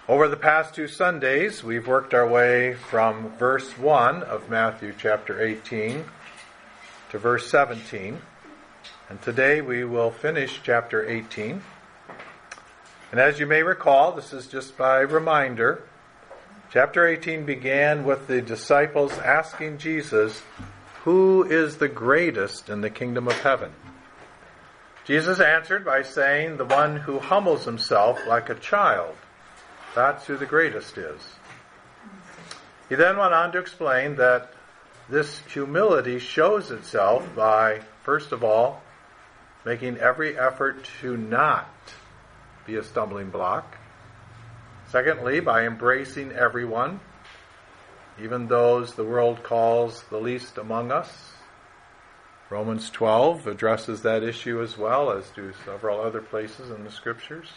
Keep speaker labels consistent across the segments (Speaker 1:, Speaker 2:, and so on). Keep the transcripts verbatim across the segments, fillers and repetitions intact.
Speaker 1: Over the past two Sundays, we've worked our way from verse one of Matthew chapter eighteen to verse seventeen. And today we will finish chapter eighteen. And as you may recall, this is just by reminder, chapter eighteen began with the disciples asking Jesus, "Who is the greatest in the kingdom of heaven?" Jesus answered by saying, "The one who humbles himself like a child. That's who the greatest is." He then went on to explain that this humility shows itself by, first of all, making every effort to not be a stumbling block. Secondly, by embracing everyone, even those the world calls the least among us. Romans twelve addresses that issue as well, as do several other places in the Scriptures.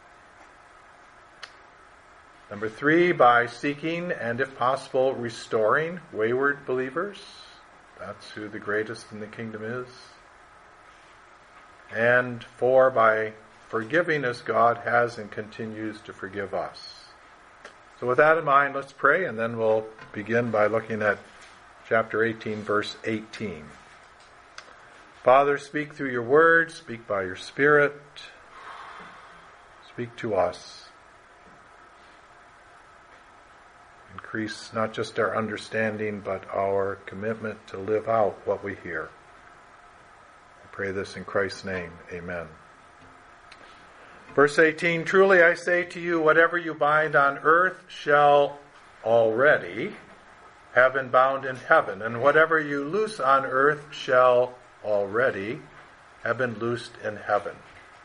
Speaker 1: Number three, by seeking and, if possible, restoring wayward believers. That's who the greatest in the kingdom is. And four, by forgiving as God has and continues to forgive us. So with that in mind, let's pray, and then we'll begin by looking at chapter eighteen, verse eighteen. Father, speak through your word, speak by your Spirit, speak to us. Increase not just our understanding, but our commitment to live out what we hear. I pray this in Christ's name. Amen. Verse eighteen, "Truly I say to you, whatever you bind on earth shall already have been bound in heaven, and whatever you loose on earth shall already have been loosed in heaven."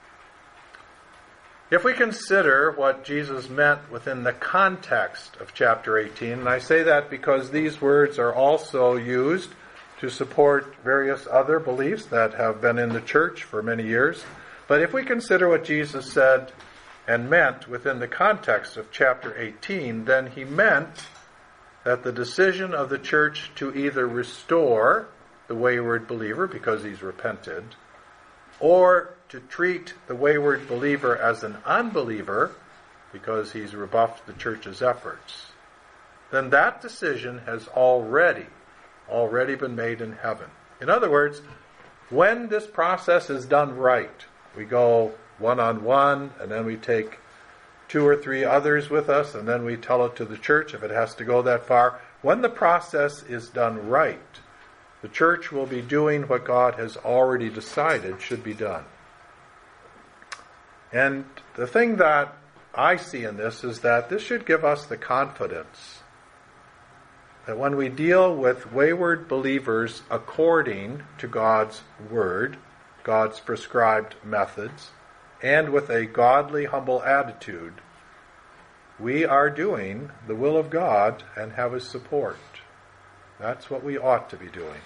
Speaker 1: If we consider what Jesus meant within the context of chapter eighteen, and I say that because these words are also used to support various other beliefs that have been in the church for many years, but if we consider what Jesus said and meant within the context of chapter eighteen, then he meant that the decision of the church to either restore the wayward believer because he's repented, or to treat the wayward believer as an unbeliever because he's rebuffed the church's efforts, then that decision has already, already been made in heaven. In other words, when this process is done right, we go one-on-one, and then we take two or three others with us, and then we tell it to the church if it has to go that far. When the process is done right, the church will be doing what God has already decided should be done. And the thing that I see in this is that this should give us the confidence that when we deal with wayward believers according to God's word, God's prescribed methods, and with a godly, humble attitude, we are doing the will of God and have His support. That's what we ought to be doing.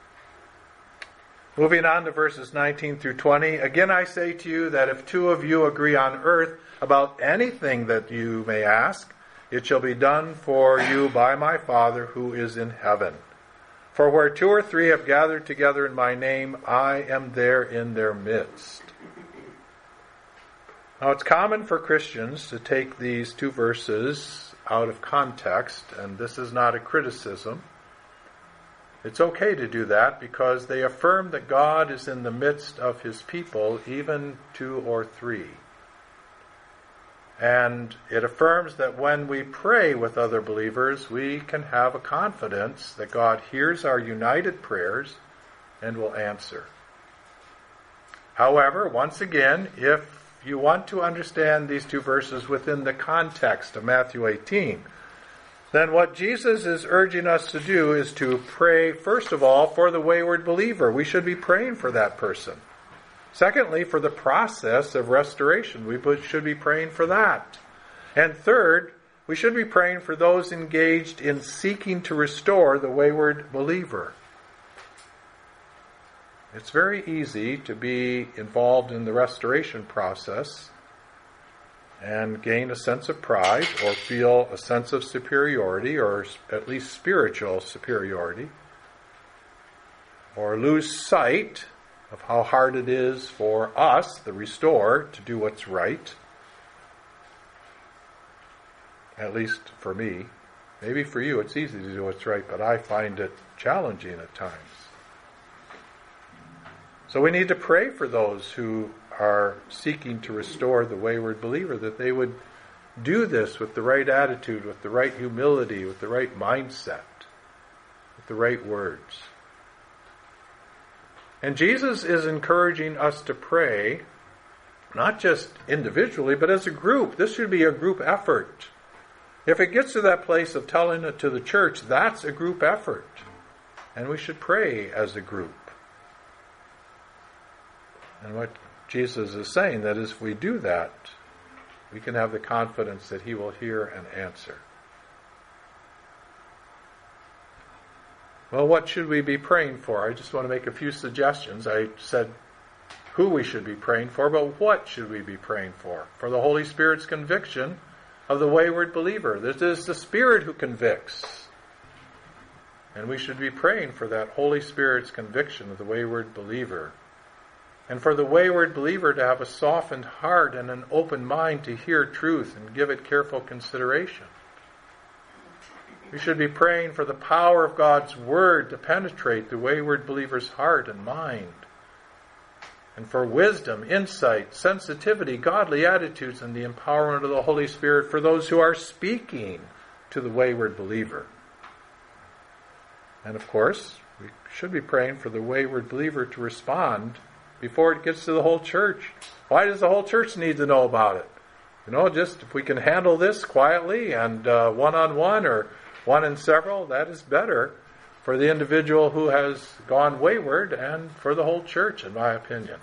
Speaker 1: Moving on to verses nineteen through twenty. "Again I say to you that if two of you agree on earth about anything that you may ask, it shall be done for you by my Father who is in heaven. For where two or three have gathered together in my name, I am there in their midst." Now it's common for Christians to take these two verses out of context, and this is not a criticism. It's okay to do that because they affirm that God is in the midst of His people, even two or three. And it affirms that when we pray with other believers, we can have a confidence that God hears our united prayers and will answer. However, once again, if you want to understand these two verses within the context of Matthew eighteen, then what Jesus is urging us to do is to pray, first of all, for the wayward believer. We should be praying for that person. Secondly, for the process of restoration. We should be praying for that. And third, we should be praying for those engaged in seeking to restore the wayward believer. It's very easy to be involved in the restoration process and gain a sense of pride or feel a sense of superiority, or at least spiritual superiority, or lose sight of how hard it is for us, the restored, to do what's right. At least for me. Maybe for you it's easy to do what's right, but I find it challenging at times. So we need to pray for those who are seeking to restore the wayward believer, that they would do this with the right attitude, with the right humility, with the right mindset, with the right words. And Jesus is encouraging us to pray, not just individually, but as a group. This should be a group effort. If it gets to that place of telling it to the church, that's a group effort. And we should pray as a group. And what Jesus is saying, that is, if we do that, we can have the confidence that He will hear and answer. Well, what should we be praying for? I just want to make a few suggestions. I said who we should be praying for, but what should we be praying for? For the Holy Spirit's conviction of the wayward believer. This is the Spirit who convicts. And we should be praying for that Holy Spirit's conviction of the wayward believer. And for the wayward believer to have a softened heart and an open mind to hear truth and give it careful consideration. We should be praying for the power of God's Word to penetrate the wayward believer's heart and mind. And for wisdom, insight, sensitivity, godly attitudes, and the empowerment of the Holy Spirit for those who are speaking to the wayward believer. And of course, we should be praying for the wayward believer to respond before it gets to the whole church. Why does the whole church need to know about it? You know, just if we can handle this quietly and uh, one-on-one or one in several, that is better for the individual who has gone wayward and for the whole church, in my opinion.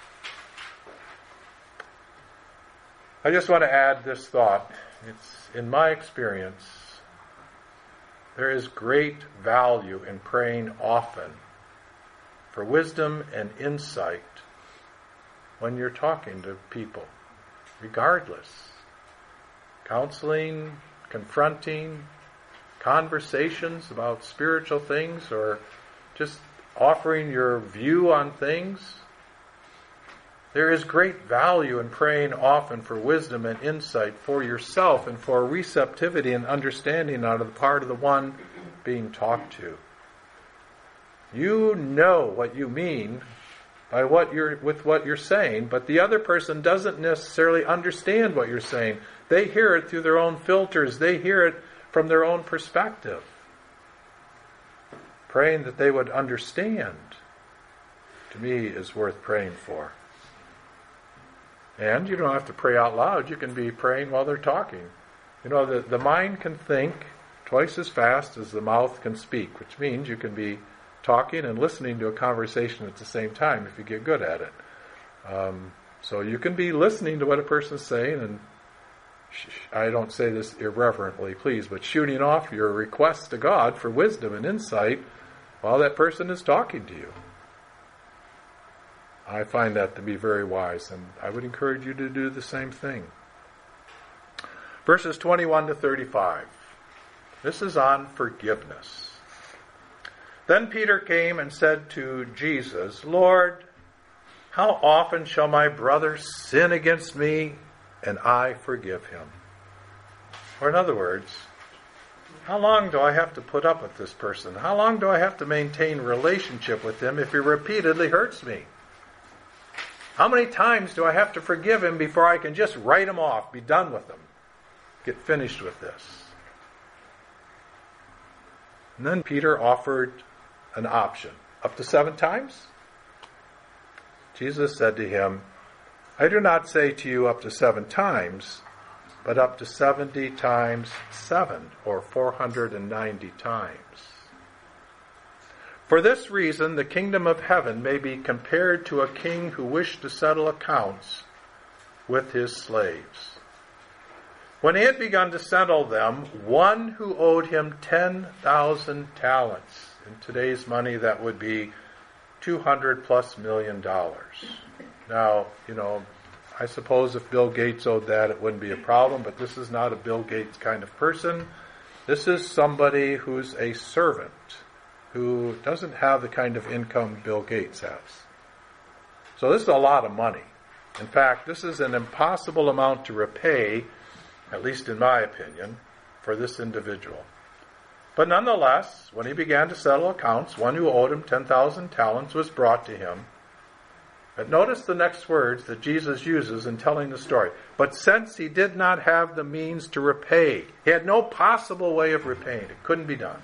Speaker 1: I just want to add this thought. It's, in my experience, there is great value in praying often for wisdom and insight when you're talking to people, regardless. Counseling, confronting, conversations about spiritual things, or just offering your view on things. There is great value in praying often for wisdom and insight for yourself and for receptivity and understanding out of the part of the one being talked to. You know what you mean by what you're with what you're saying, but the other person doesn't necessarily understand what you're saying. They hear it through their own filters. They hear it from their own perspective. Praying that they would understand, to me, is worth praying for. And you don't have to pray out loud. You can be praying while they're talking. You know, the, the mind can think twice as fast as the mouth can speak, which means you can be talking and listening to a conversation at the same time if you get good at it. Um, so you can be listening to what a person's saying, and sh- I don't say this irreverently, please, but shooting off your requests to God for wisdom and insight while that person is talking to you. I find that to be very wise, and I would encourage you to do the same thing. Verses twenty-one to thirty-five. This is on forgiveness. Then Peter came and said to Jesus, Lord, how often shall my brother sin against me and I forgive him? Or in other words, how long do I have to put up with this person? How long do I have to maintain relationship with him if he repeatedly hurts me? How many times do I have to forgive him before I can just write him off, be done with him, get finished with this? And then Peter offered an option. Up to seven times? Jesus said to him, I do not say to you up to seven times, but up to seventy times seven, or four hundred ninety times. For this reason, the kingdom of heaven may be compared to a king who wished to settle accounts with his slaves. When he had begun to settle them, one who owed him ten thousand talents. In today's money, that would be two hundred plus million dollars. Now, you know, I suppose if Bill Gates owed that, it wouldn't be a problem, but this is not a Bill Gates kind of person. This is somebody who's a servant, who doesn't have the kind of income Bill Gates has. So this is a lot of money. In fact, this is an impossible amount to repay, at least in my opinion. for this individual. But nonetheless, when he began to settle accounts, one who owed him ten thousand talents was brought to him. But notice the next words that Jesus uses in telling the story. But since he did not have the means to repay, he had no possible way of repaying. It couldn't be done.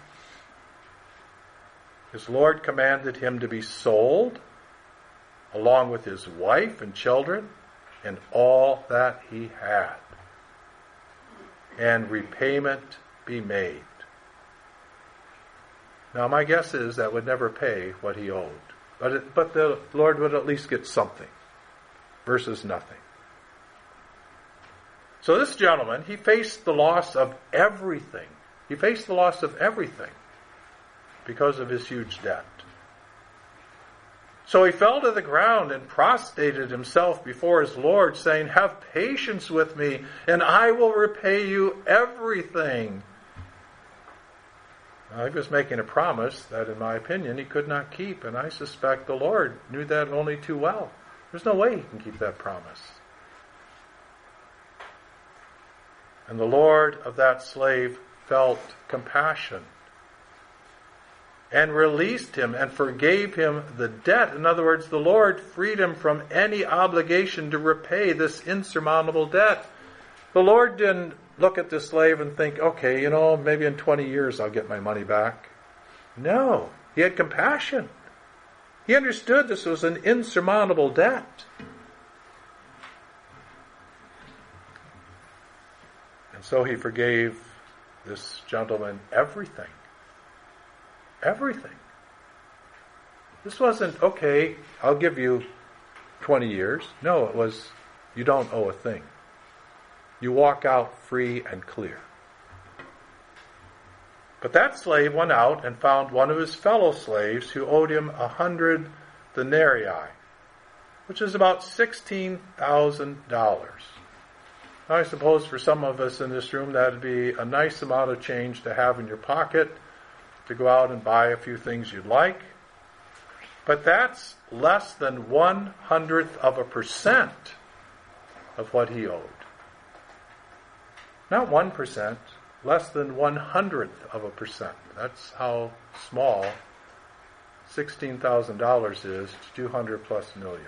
Speaker 1: His Lord commanded him to be sold, along with his wife and children, and all that he had, and repayment be made. Now, my guess is that would never pay what he owed. But it, but the Lord would at least get something versus nothing. So this gentleman, he faced the loss of everything. He faced the loss of everything because of his huge debt. So he fell to the ground and prostrated himself before his Lord, saying, "Have patience with me, and I will repay you everything." Now, he was making a promise that, in my opinion, he could not keep, and I suspect the Lord knew that only too well. There's no way he can keep that promise. And the Lord of that slave felt compassion and released him and forgave him the debt. In other words, the Lord freed him from any obligation to repay this insurmountable debt. The Lord didn't look at the slave and think, okay, you know, maybe in twenty years I'll get my money back. No, he had compassion. He understood this was an insurmountable debt. And so he forgave this gentleman everything. Everything. This wasn't, okay, I'll give you twenty years. No, it was, you don't owe a thing. You walk out free and clear. But that slave went out and found one of his fellow slaves who owed him a hundred denarii, which is about sixteen thousand dollars. I suppose for some of us in this room that would be a nice amount of change to have in your pocket to go out and buy a few things you'd like. But that's less than one hundredth of a percent of what he owed. Not one percent, less than one hundredth of a percent. That's how small sixteen thousand dollars is to two hundred plus million.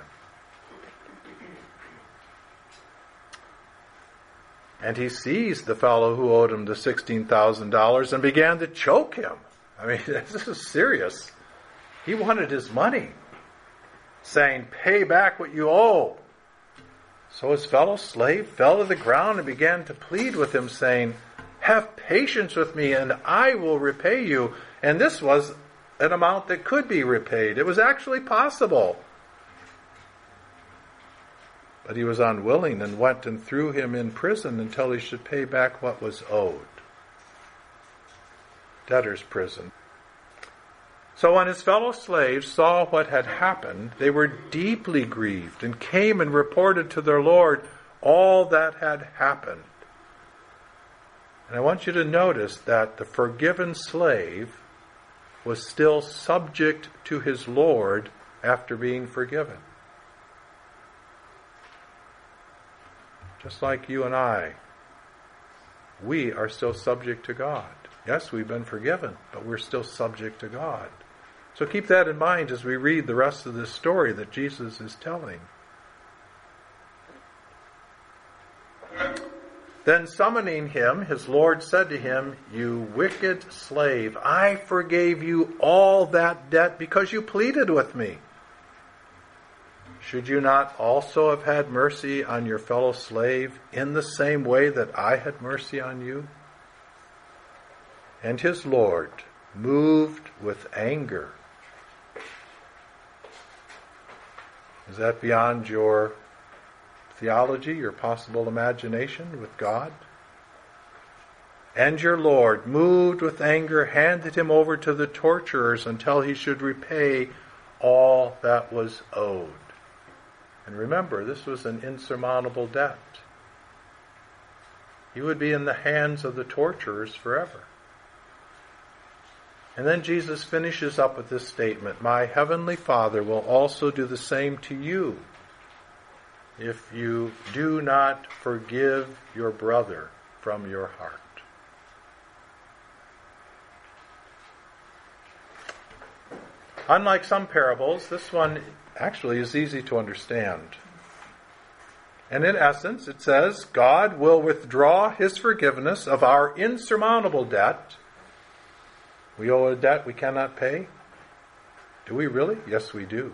Speaker 1: And he seized the fellow who owed him the sixteen thousand dollars and began to choke him. I mean, this is serious. He wanted his money, saying, "Pay back what you owe." So his fellow slave fell to the ground and began to plead with him, saying, "Have patience with me, and I will repay you." And this was an amount that could be repaid. It was actually possible. But he was unwilling and went and threw him in prison until he should pay back what was owed. Debtor's prison. So when his fellow slaves saw what had happened, they were deeply grieved and came and reported to their Lord all that had happened. And I want you to notice that the forgiven slave was still subject to his Lord after being forgiven. Just like you and I, we are still subject to God. Yes, we've been forgiven, but we're still subject to God. So keep that in mind as we read the rest of this story that Jesus is telling. Then summoning him, his Lord said to him, "You wicked slave, I forgave you all that debt because you pleaded with me. Should you not also have had mercy on your fellow slave in the same way that I had mercy on you?" And his Lord, moved with anger. Is that beyond your theology, your possible imagination with God? And your Lord, moved with anger, handed him over to the torturers until he should repay all that was owed. And remember, this was an insurmountable debt. He would be in the hands of the torturers forever. And then Jesus finishes up with this statement, "My heavenly Father will also do the same to you if you do not forgive your brother from your heart." Unlike some parables, this one actually is easy to understand. And in essence, it says, God will withdraw His forgiveness of our insurmountable debt. We owe a debt we cannot pay. Do we really? Yes, we do.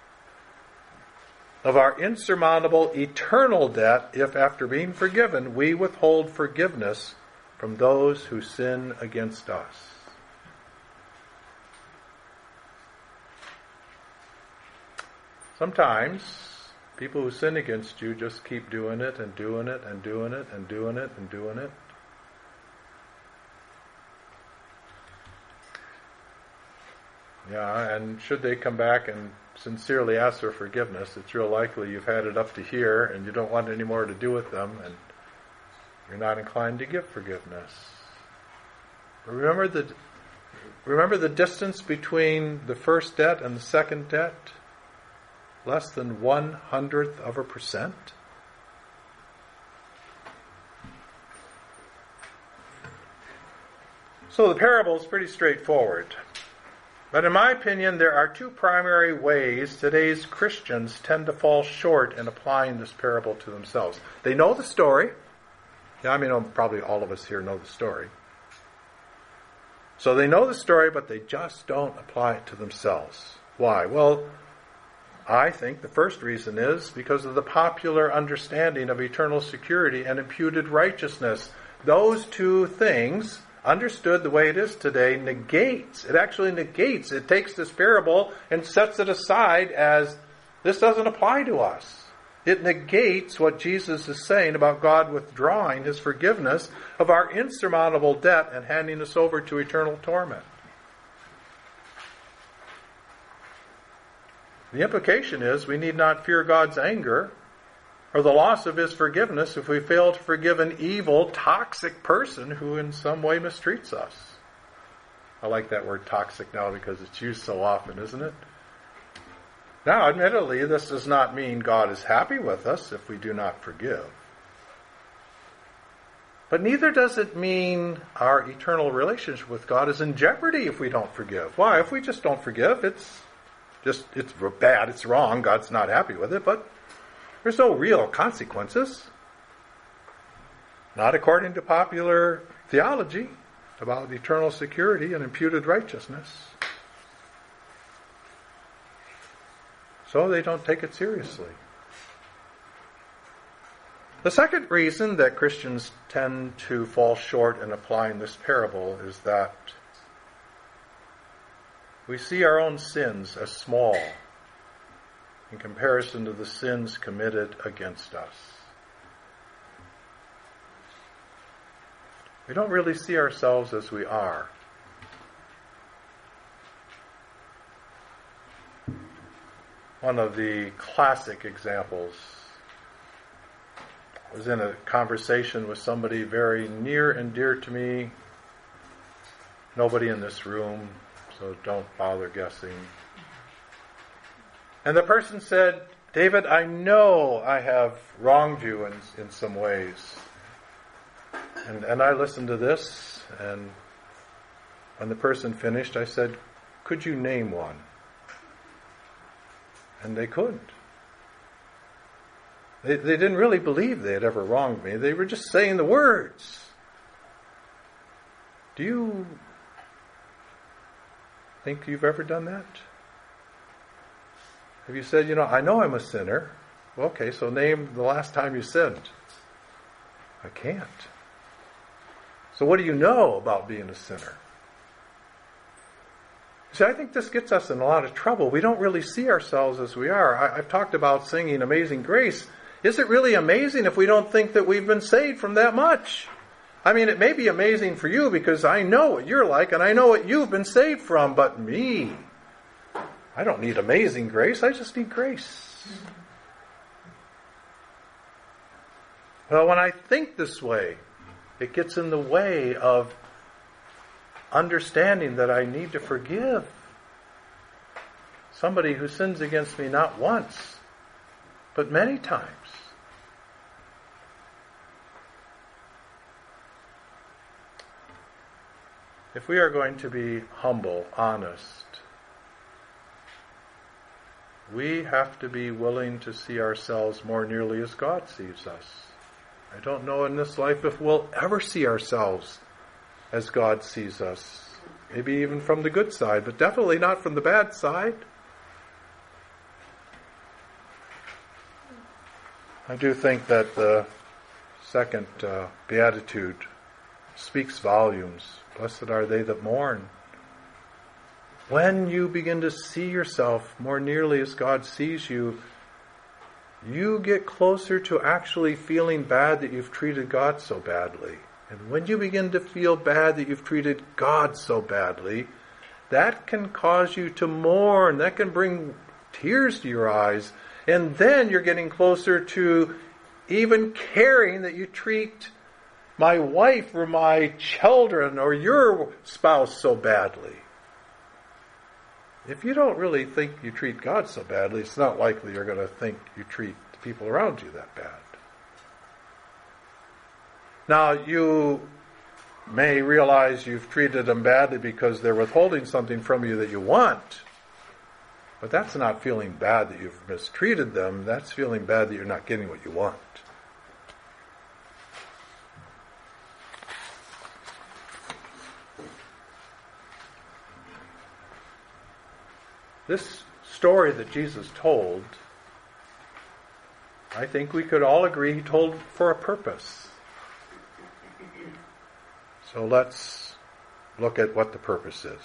Speaker 1: Of our insurmountable eternal debt, if after being forgiven, we withhold forgiveness from those who sin against us. Sometimes people who sin against you just keep doing it and doing it and doing it and doing it and doing it. Yeah, and should they come back and sincerely ask for forgiveness, it's real likely you've had it up to here and you don't want any more to do with them and you're not inclined to give forgiveness. But remember the remember the distance between the first debt and the second debt? Less than one hundredth of a percent. So the parable is pretty straightforward. But in my opinion, there are two primary ways today's Christians tend to fall short in applying this parable to themselves. They know the story. Yeah, I mean, probably all of us here know the story. So they know the story, but they just don't apply it to themselves. Why? Well, I think the first reason is because of the popular understanding of eternal security and imputed righteousness. Those two things, understood the way it is today, negates. It actually negates. It takes this parable and sets it aside as this doesn't apply to us. It negates what Jesus is saying about God withdrawing His forgiveness of our insurmountable debt and handing us over to eternal torment. The implication is we need not fear God's anger or the loss of His forgiveness if we fail to forgive an evil, toxic person who in some way mistreats us. I like that word toxic now because it's used so often, isn't it? Now, admittedly, this does not mean God is happy with us if we do not forgive. But neither does it mean our eternal relationship with God is in jeopardy if we don't forgive. Why? If we just don't forgive, it's just, it's bad, it's wrong, God's not happy with it, but there's no real consequences. Not according to popular theology about eternal security and imputed righteousness. So they don't take it seriously. The second reason that Christians tend to fall short in applying this parable is that we see our own sins as small in comparison to the sins committed against us. We don't really see ourselves as we are. One of the classic examples was in a conversation with somebody very near and dear to me. Nobody in this room, so don't bother guessing. And the person said, David, I know I have wronged you in, in some ways. And, and I listened to this, and when the person finished, I said, could you name one? And they couldn't. They, they didn't really believe they had ever wronged me. They were just saying the words. Do you think you've ever done that? Have you said, you know, I know I'm a sinner. Well, okay, so name the last time you sinned. I can't. So what do you know about being a sinner? See, I think this gets us in a lot of trouble. We don't really see ourselves as we are. I, I've talked about singing Amazing Grace. Is it really amazing if we don't think that we've been saved from that much? I mean, it may be amazing for you because I know what you're like and I know what you've been saved from, but me, I don't need amazing grace. I just need grace. Well, when I think this way, it gets in the way of understanding that I need to forgive somebody who sins against me not once, but many times. If we are going to be humble, honest, we have to be willing to see ourselves more nearly as God sees us. I don't know in this life if we'll ever see ourselves as God sees us. Maybe even from the good side, but definitely not from the bad side. I do think that the second uh, beatitude speaks volumes. Blessed are they that mourn. When you begin to see yourself more nearly as God sees you, you get closer to actually feeling bad that you've treated God so badly. And when you begin to feel bad that you've treated God so badly, that can cause you to mourn. That can bring tears to your eyes. And then you're getting closer to even caring that you treat my wife or my children or your spouse so badly. If you don't really think you treat God so badly, it's not likely you're going to think you treat the people around you that bad. Now, you may realize you've treated them badly because they're withholding something from you that you want. But that's not feeling bad that you've mistreated them. That's feeling bad that you're not getting what you want. This story that Jesus told, I think we could all agree he told for a purpose. So let's look at what the purpose is.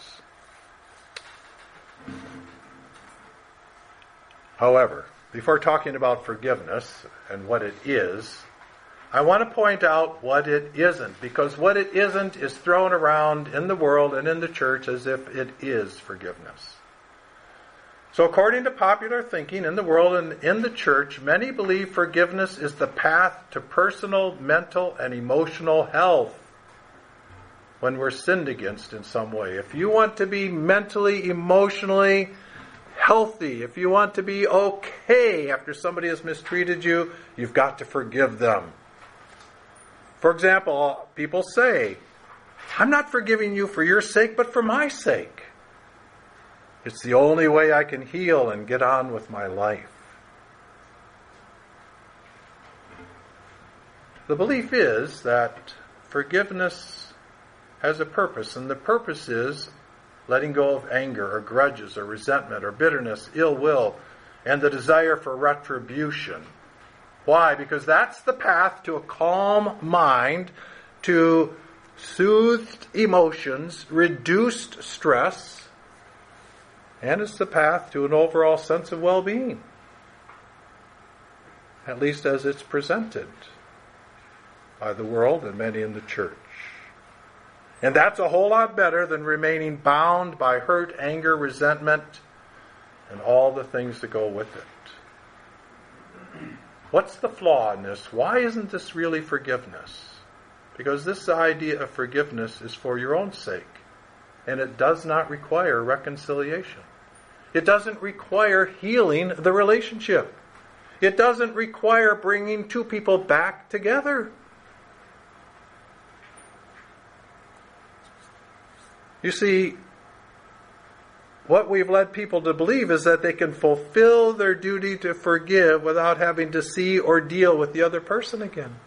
Speaker 1: However, before talking about forgiveness and what it is, I want to point out what it isn't, because what it isn't is thrown around in the world and in the church as if it is forgiveness. So according to popular thinking in the world and in the church, many believe forgiveness is the path to personal, mental, and emotional health when we're sinned against in some way. If you want to be mentally, emotionally healthy, if you want to be okay after somebody has mistreated you, you've got to forgive them. For example, people say, I'm not forgiving you for your sake, but for my sake. It's the only way I can heal and get on with my life. The belief is that forgiveness has a purpose, and the purpose is letting go of anger or grudges or resentment or bitterness, ill will, and the desire for retribution. Why? Because that's the path to a calm mind, to soothed emotions, reduced stress, and it's the path to an overall sense of well-being, at least as it's presented by the world and many in the church. And that's a whole lot better than remaining bound by hurt, anger, resentment, and all the things that go with it. What's the flaw in this? Why isn't this really forgiveness? Because this idea of forgiveness is for your own sake. And it does not require reconciliation. It doesn't require healing the relationship. It doesn't require bringing two people back together. You see, what we've led people to believe is that they can fulfill their duty to forgive without having to see or deal with the other person again.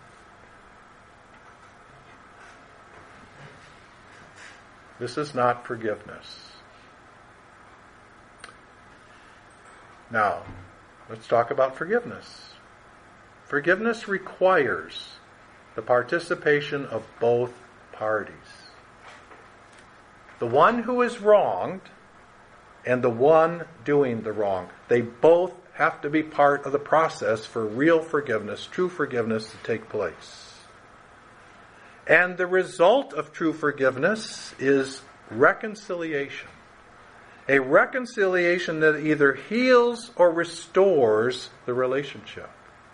Speaker 1: This is not forgiveness. Now, let's talk about forgiveness. Forgiveness requires the participation of both parties. The one who is wronged and the one doing the wrong. They both have to be part of the process for real forgiveness, true forgiveness to take place. And the result of true forgiveness is reconciliation. A reconciliation that either heals or restores the relationship.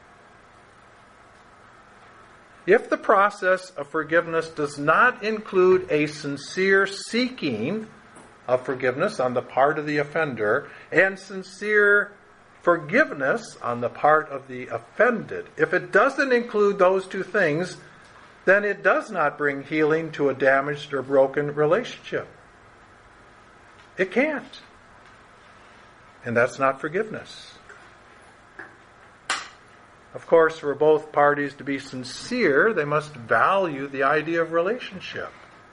Speaker 1: If the process of forgiveness does not include a sincere seeking of forgiveness on the part of the offender and sincere forgiveness on the part of the offended, if it doesn't include those two things, then it does not bring healing to a damaged or broken relationship. It can't. And that's not forgiveness. Of course, for both parties to be sincere, they must value the idea of relationship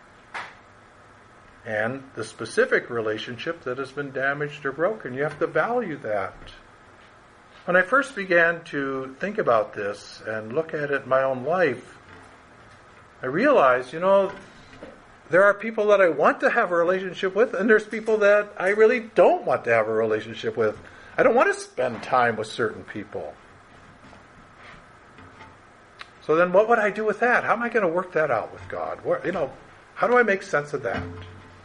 Speaker 1: and the specific relationship that has been damaged or broken. You have to value that. When I first began to think about this and look at it in my own life, I realized, you know, there are people that I want to have a relationship with, and there's people that I really don't want to have a relationship with. I don't want to spend time with certain people. So then what would I do with that? How am I going to work that out with God? Where, you know, how do I make sense of that?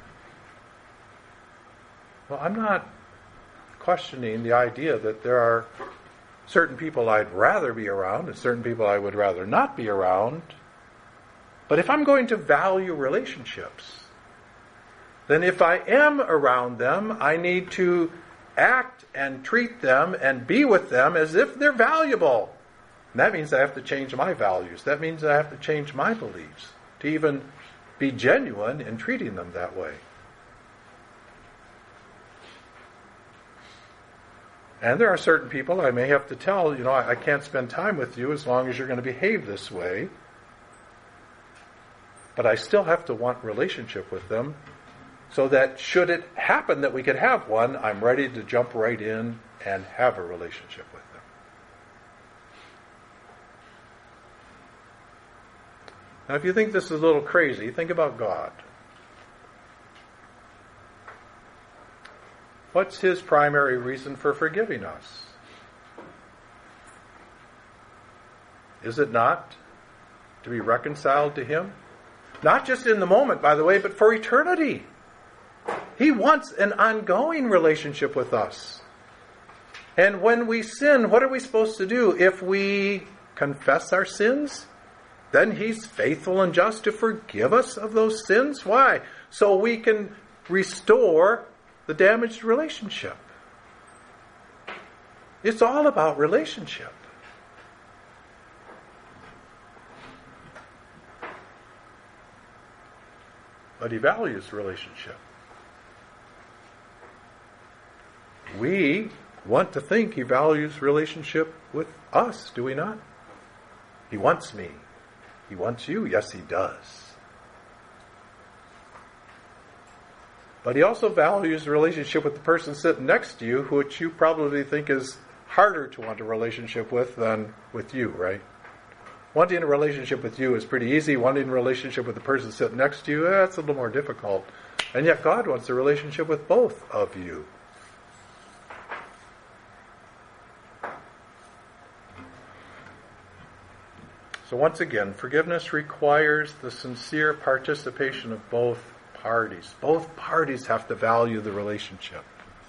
Speaker 1: Well, I'm not questioning the idea that there are certain people I'd rather be around and certain people I would rather not be around. But if I'm going to value relationships, then if I am around them, I need to act and treat them and be with them as if they're valuable. And that means I have to change my values. That means I have to change my beliefs to even be genuine in treating them that way. And there are certain people I may have to tell, you know, I, I can't spend time with you as long as you're going to behave this way. But I still have to want relationship with them so that should it happen that we could have one, I'm ready to jump right in and have a relationship with them. Now, if you think this is a little crazy, think about God. What's His primary reason for forgiving us? Is it not to be reconciled to Him? Not just in the moment, by the way, but for eternity. He wants an ongoing relationship with us. And when we sin, what are we supposed to do? If we confess our sins, then He's faithful and just to forgive us of those sins. Why? So we can restore the damaged relationship. It's all about relationship. But He values relationship. We want to think He values relationship with us, do we not? He wants me. He wants you. Yes, He does. But He also values the relationship with the person sitting next to you, which you probably think is harder to want a relationship with than with you, right? Wanting a relationship with you is pretty easy. Wanting a relationship with the person sitting next to you, that's a little more difficult. And yet God wants a relationship with both of you. So once again, forgiveness requires the sincere participation of both parties. Both parties have to value the relationship.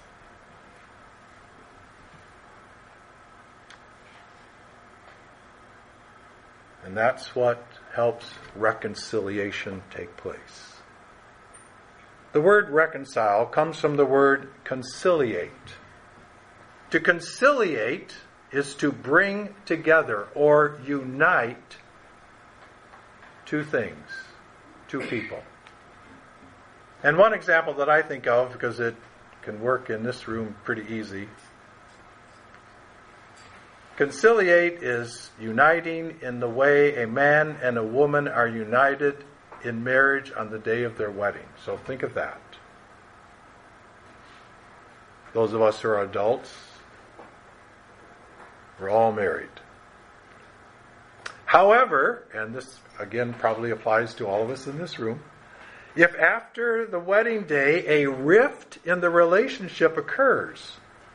Speaker 1: And that's what helps reconciliation take place. The word reconcile comes from the word conciliate. To conciliate is to bring together or unite two things, two people. And one example that I think of, because it can work in this room pretty easy, conciliate is uniting in the way a man and a woman are united in marriage on the day of their wedding. So think of that. Those of us who are adults, we're all married. However, and this again probably applies to all of us in this room, if after the wedding day a rift in the relationship occurs,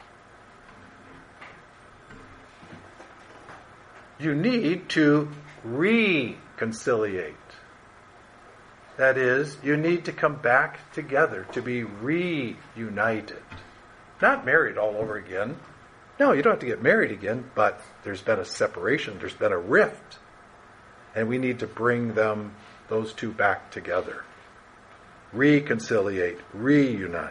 Speaker 1: you need to reconciliate. That is, you need to come back together, to be reunited. Not married all over again. No, you don't have to get married again, but there's been a separation, there's been a rift. And we need to bring them, those two, back together. Reconciliate, reunite.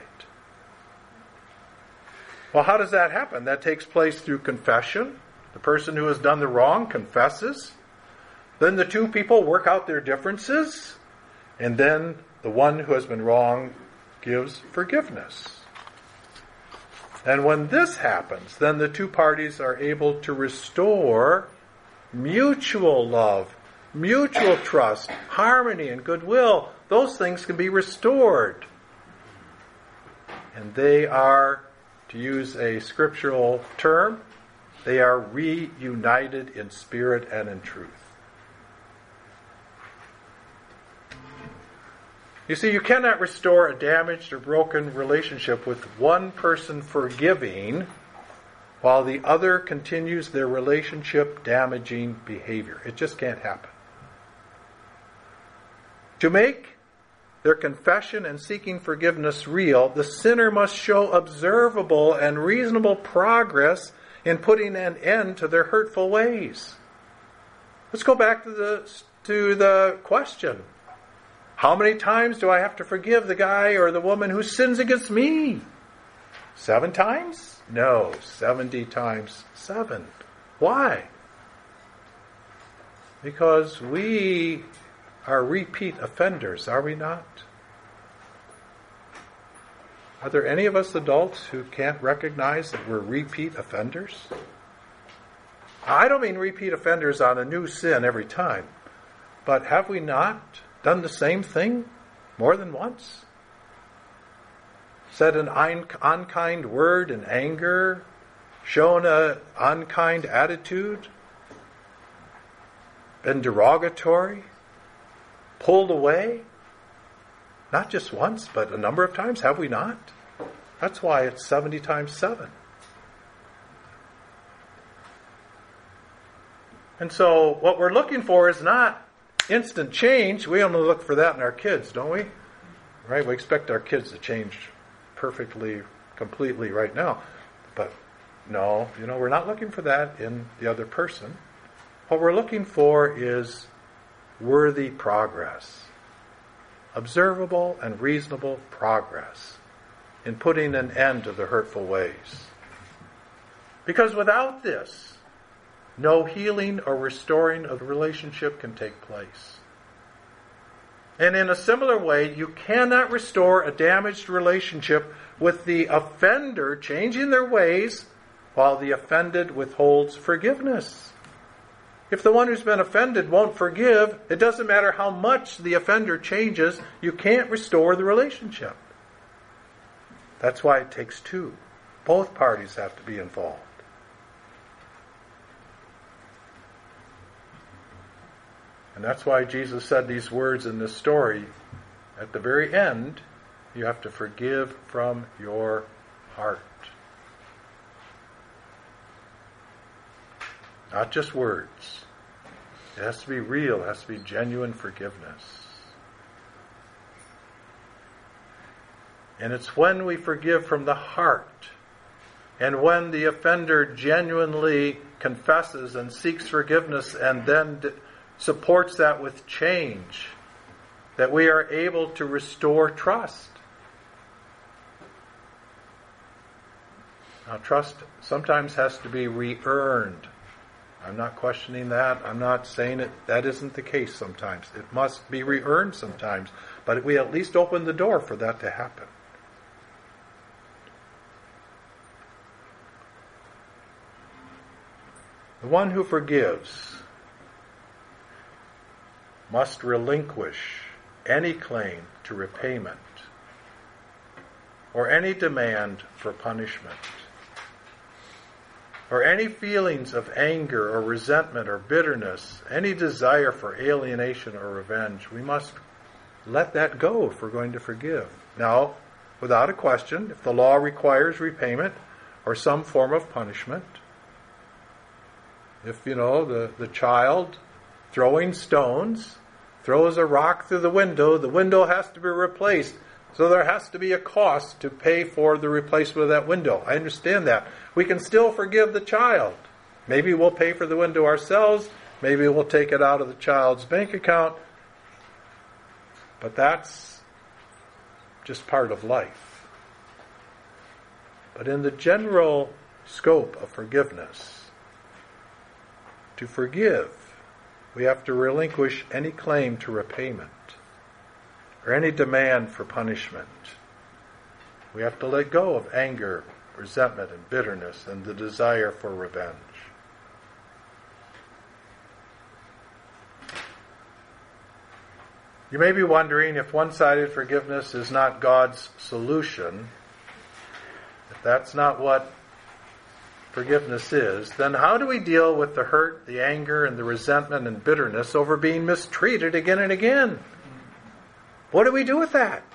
Speaker 1: Well, how does that happen? That takes place through confession. The person who has done the wrong confesses. Then the two people work out their differences. And then the one who has been wrong gives forgiveness. And when this happens, then the two parties are able to restore mutual love, mutual trust, harmony, and goodwill. Those things can be restored. And they are, to use a scriptural term, they are reunited in spirit and in truth. You see, you cannot restore a damaged or broken relationship with one person forgiving while the other continues their relationship damaging behavior. It just can't happen. To make their confession and seeking forgiveness real, the sinner must show observable and reasonable progress in putting an end to their hurtful ways. Let's go back to the, to the question. How many times do I have to forgive the guy or the woman who sins against me? Seven times? No, seventy times seven. Why? Because we are repeat offenders, are we not? Are there any of us adults who can't recognize that we're repeat offenders? I don't mean repeat offenders on a new sin every time, but have we not done the same thing more than once? Said an unkind word in anger, shown an unkind attitude, been derogatory, pulled away? Not just once, but a number of times, have we not? That's why it's seventy times seven. And so what we're looking for is not instant change. We only look for that in our kids, don't we? Right? We expect our kids to change perfectly, completely right now. But no, you know, we're not looking for that in the other person. What we're looking for is worthy progress. Observable and reasonable progress in putting an end to the hurtful ways. Because without this, no healing or restoring of the relationship can take place. And in a similar way, you cannot restore a damaged relationship with the offender changing their ways while the offended withholds forgiveness. If the one who's been offended won't forgive, it doesn't matter how much the offender changes, you can't restore the relationship. That's why it takes two. Both parties have to be involved. And that's why Jesus said these words in this story. At the very end, you have to forgive from your heart. Not just words. It has to be real. It has to be genuine forgiveness. And it's when we forgive from the heart, and when the offender genuinely confesses and seeks forgiveness and then d- supports that with change, that we are able to restore trust. Now, trust sometimes has to be re-earned. I'm not questioning that. I'm not saying it. That isn't the case sometimes. It must be re-earned sometimes. But we at least open the door for that to happen. The one who forgives must relinquish any claim to repayment or any demand for punishment or any feelings of anger or resentment or bitterness, any desire for alienation or revenge. We must let that go if we're going to forgive. Now, without a question, if the law requires repayment or some form of punishment, if, you know, the, the child throwing stones throws a rock through the window, the window has to be replaced. So there has to be a cost to pay for the replacement of that window. I understand that. We can still forgive the child. Maybe we'll pay for the window ourselves. Maybe we'll take it out of the child's bank account. But that's just part of life. But in the general scope of forgiveness, to forgive, we have to relinquish any claim to repayment or any demand for punishment. We have to let go of anger resentment and bitterness and the desire for revenge. You may be wondering if one-sided forgiveness is not God's solution, if that's not what forgiveness is, then how do we deal with the hurt, the anger, and the resentment and bitterness over being mistreated again and again? What do we do with that?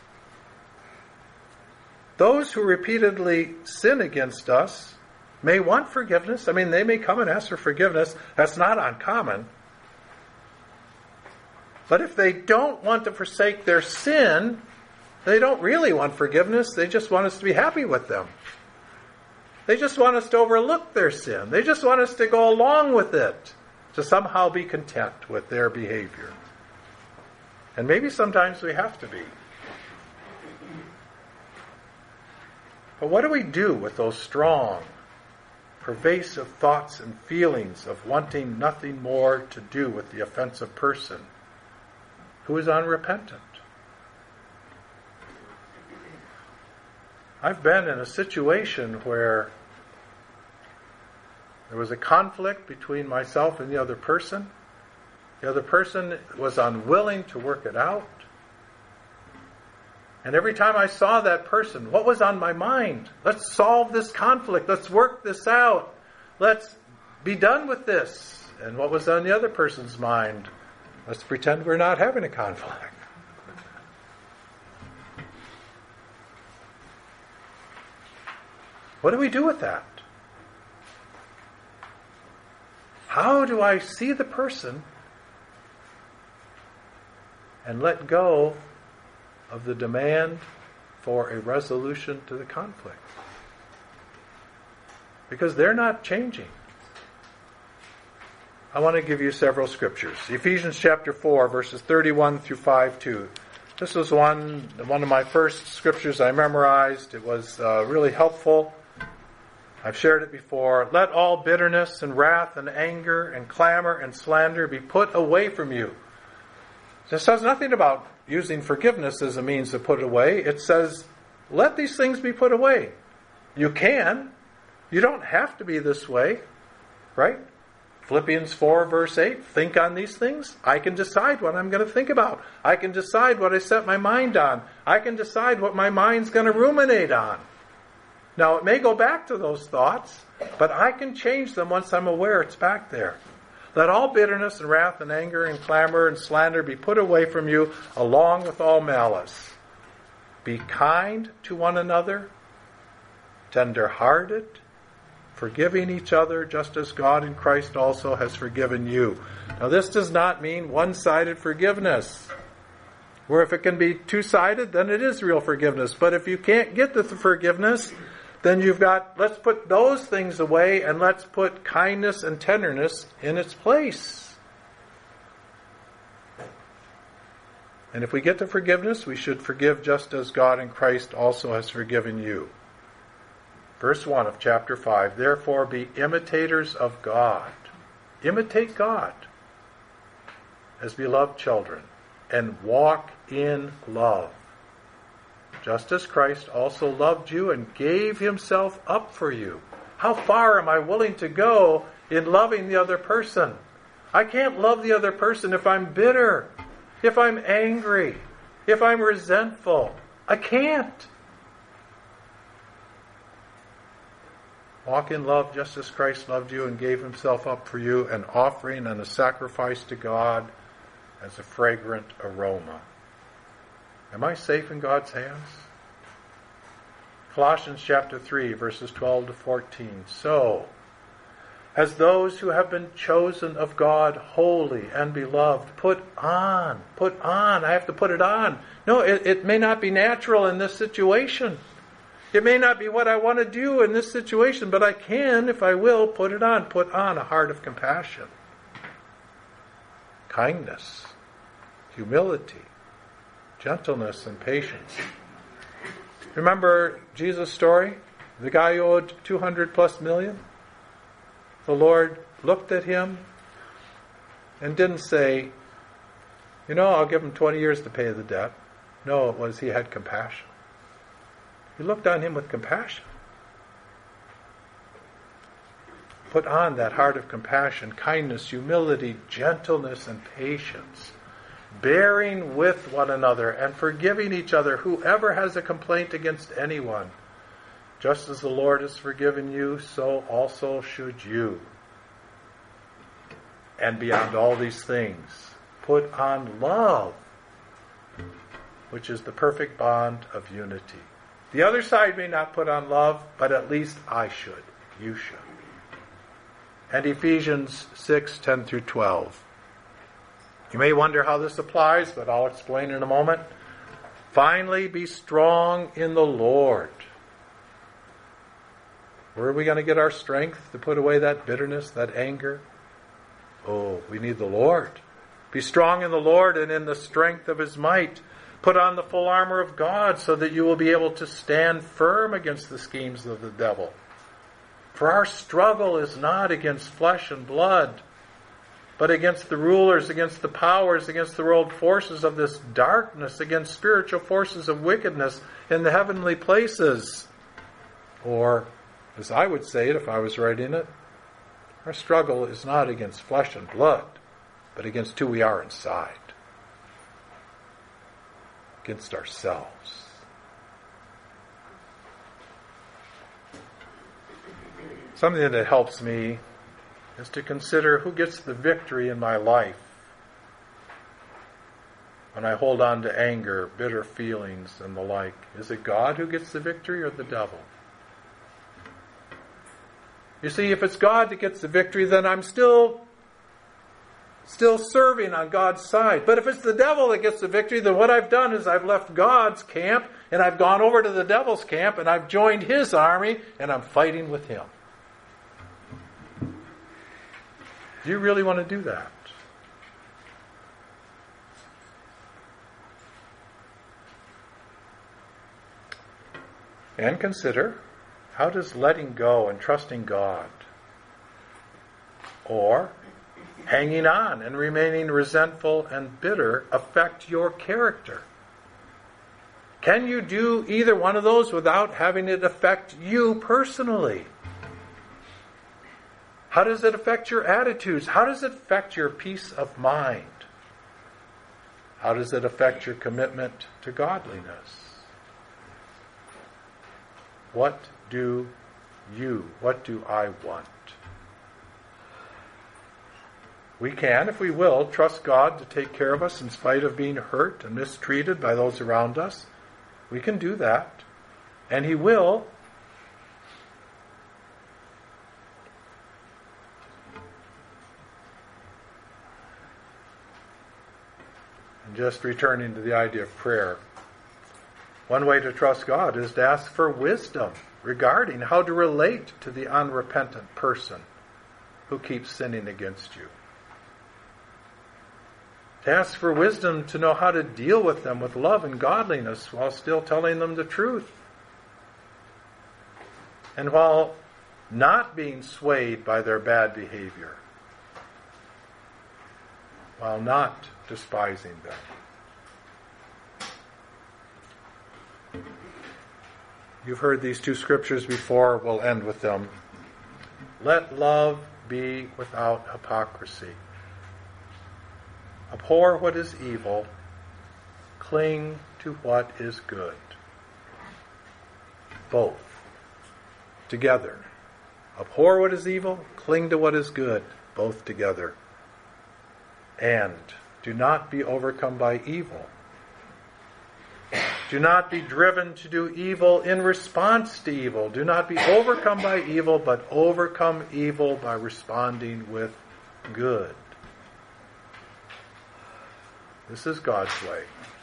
Speaker 1: Those who repeatedly sin against us may want forgiveness. I mean, they may come and ask for forgiveness. That's not uncommon. But if they don't want to forsake their sin, they don't really want forgiveness. They just want us to be happy with them. They just want us to overlook their sin. They just want us to go along with it, to somehow be content with their behavior. And maybe sometimes we have to be. But what do we do with those strong, pervasive thoughts and feelings of wanting nothing more to do with the offensive person who is unrepentant? I've been in a situation where there was a conflict between myself and the other person. The other person was unwilling to work it out. And every time I saw that person, what was on my mind? Let's solve this conflict. Let's work this out. Let's be done with this. And what was on the other person's mind? Let's pretend we're not having a conflict. What do we do with that? How do I see the person and let go of the demand for a resolution to the conflict? Because they're not changing. I want to give you several scriptures. Ephesians chapter four, verses thirty-one through five two. This was one, one of my first scriptures I memorized. It was uh, really helpful. I've shared it before. Let all bitterness and wrath and anger and clamor and slander be put away from you. This says nothing about using forgiveness as a means to put it away. It says, let these things be put away. You can. You don't have to be this way. Right? Philippians four, verse eight, think on these things. I can decide what I'm going to think about. I can decide what I set my mind on. I can decide what my mind's going to ruminate on. Now, it may go back to those thoughts, but I can change them once I'm aware it's back there. Let all bitterness and wrath and anger and clamor and slander be put away from you, along with all malice. Be kind to one another, tender-hearted, forgiving each other, just as God in Christ also has forgiven you. Now, this does not mean one-sided forgiveness, where if it can be two-sided, then it is real forgiveness. But if you can't get the forgiveness, then you've got, let's put those things away and let's put kindness and tenderness in its place. And if we get to forgiveness, we should forgive just as God in Christ also has forgiven you. Verse one of chapter five, therefore be imitators of God. Imitate God as beloved children and walk in love. Just as Christ also loved you and gave himself up for you. How far am I willing to go in loving the other person? I can't love the other person if I'm bitter, if I'm angry, if I'm resentful. I can't. Walk in love just as Christ loved you and gave himself up for you, an offering and a sacrifice to God as a fragrant aroma. Am I safe in God's hands? Colossians chapter three, verses twelve to fourteen. So, as those who have been chosen of God, holy and beloved, put on, put on. I have to put it on. No, it, it may not be natural in this situation. It may not be what I want to do in this situation, but I can, if I will, put it on. Put on a heart of compassion, kindness, humility, gentleness, and patience. Remember Jesus' story? The guy who owed two hundred plus million? The Lord looked at him and didn't say, you know, I'll give him twenty years to pay the debt. No, it was he had compassion. He looked on him with compassion. Put on that heart of compassion, kindness, humility, gentleness, and patience, bearing with one another and forgiving each other, whoever has a complaint against anyone. Just as the Lord has forgiven you, so also should you. And beyond all these things, put on love, which is the perfect bond of unity. The other side may not put on love, but at least I should. You should. And Ephesians six, ten through twelve. You may wonder how this applies, but I'll explain in a moment. Finally, be strong in the Lord. Where are we going to get our strength to put away that bitterness, that anger? Oh, we need the Lord. Be strong in the Lord and in the strength of His might. Put on the full armor of God so that you will be able to stand firm against the schemes of the devil. For our struggle is not against flesh and blood, but against the rulers, against the powers, against the world forces of this darkness, against spiritual forces of wickedness in the heavenly places. Or, as I would say it if I was writing it, our struggle is not against flesh and blood, but against who we are inside. Against ourselves. Something that helps me is to consider who gets the victory in my life when I hold on to anger, bitter feelings, and the like. Is it God who gets the victory or the devil? You see, if it's God that gets the victory, then I'm still, still serving on God's side. But if it's the devil that gets the victory, then what I've done is I've left God's camp and I've gone over to the devil's camp and I've joined his army and I'm fighting with him. Do you really want to do that? And consider, how does letting go and trusting God, or hanging on and remaining resentful and bitter, affect your character? Can you do either one of those without having it affect you personally? How does it affect your attitudes? How does it affect your peace of mind? How does it affect your commitment to godliness? What do you, what do I want? We can, if we will, trust God to take care of us in spite of being hurt and mistreated by those around us. We can do that. And He will. And just returning to the idea of prayer. One way to trust God is to ask for wisdom regarding how to relate to the unrepentant person who keeps sinning against you. To ask for wisdom to know how to deal with them with love and godliness while still telling them the truth. And while not being swayed by their bad behavior. While not despising them. You've heard these two scriptures before. We'll end with them. Let love be without hypocrisy. Abhor what is evil. Cling to what is good. Both. Together. Abhor what is evil. Cling to what is good. Both together. And do not be overcome by evil. Do not be driven to do evil in response to evil. Do not be overcome by evil, but overcome evil by responding with good. This is God's way.